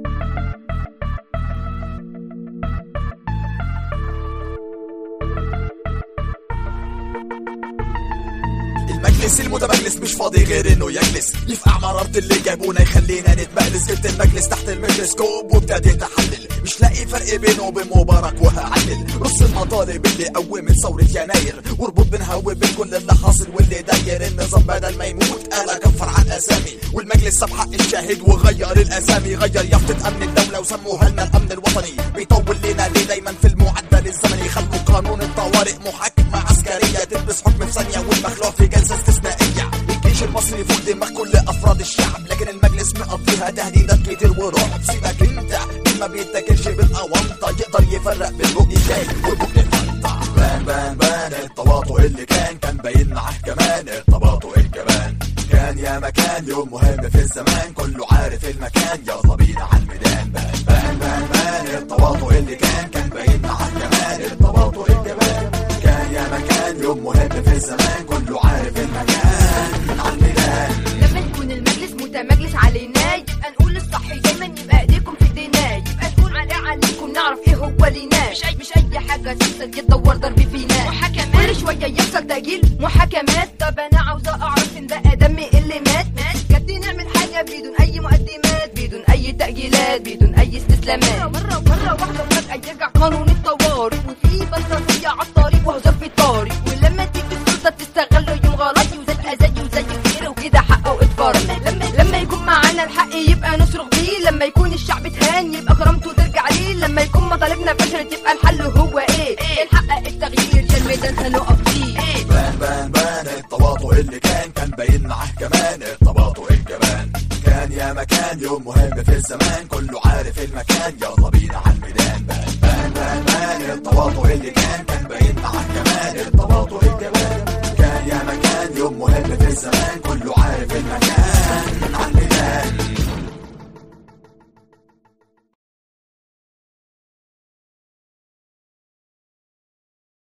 المجلس المتمجلس مش فاضي غير انه يجلس يفقع مرارة اللي جابونا يخلينا نتمجلس. جبت المجلس تحت الميكروسكوب وابتديت احلل، مش لاقي فرق بينه وبين مبارك وهعلل. رص المطالب اللي قومت ثورة يناير واربط بينها وبين كل اللي حاصل واللي داير. النظام بدل ما يموت قال كفر عن اسامي، والمجلس ساب حق الشاهد وغير الاسامي. غير يافطة امن الدولة وسموها لنا الامن الوطني. بيطول لنا ليه دايما في المعدل الزمني؟ خلوا قانون الطوارئ محاكمة عسكرية تلبس حكم في ثانية والمخلوع في جلسة استثنائية. الجيش المصري فوق دماغ كل افراد الشعب، لكن المجلس مقضيها تهديدات كتير ورعب. سيبك انت ما بيتاكلش بالاونطه، يقدر يفرق بين بقيتين والبق الفنطه. بان بان بان التواطؤ اللي كان باين معاه كمان التباطؤ الكمان. كان يا مكان يوم مهم في الزمان، كله عارف المكان يلا بينا على الميدان. بان بان بان بان التواطؤ اللي كان باين معاه كمان التباطؤ الكمان. كان يا مكان يوم مهم في الزمان، كله عارف المكان على الميدان. لما يكون المجلس متمجلس علينا يبقى نقول الصح دايما، يبقى ايديكم في ايدينا، يبقى نقول عليكم نعرف ايه هو لينا. مش اي حاجه تحصل يتدور ضرب فينا. محاكمات كل شويه يحصل تأجيل محاكمات. طب انا عاوزه اعرف ان بقى دمي اللي مات جد نعمل حاجه بدون اي مقدمات، بدون اي تأجيلات، بدون اي استسلامات. مره واحده فجأة يرجع قانون الطوارئ، وفي بلطجيه على الطريق وهزار في الطريق. ولما تيجي السلطه تستغل يوم غلط وتبقى زي غيره وكده حقه اتفرج. لما يكون معانا الحق يبقى نصرخ بيه، لما يكون الشعب اتهان يبقى كرامته ترجع ليه. لما يكون مطالبنا فشلت يبقى الحل هو ايه؟ نحقق التغيير يا الميدان هنقف فيه. بان بان بان التواطؤ اللي كان باين معاه كمان التباطؤ الكمان. كان يا مكان يوم مهم في الزمان، كله عارف المكان يلا بينا على الميدان. بان بان بان بان التواطؤ اللي كان باين معاه كمان التباطؤ الكمان. كان يا مكان يوم مهم في الزمان، كله عارف المكان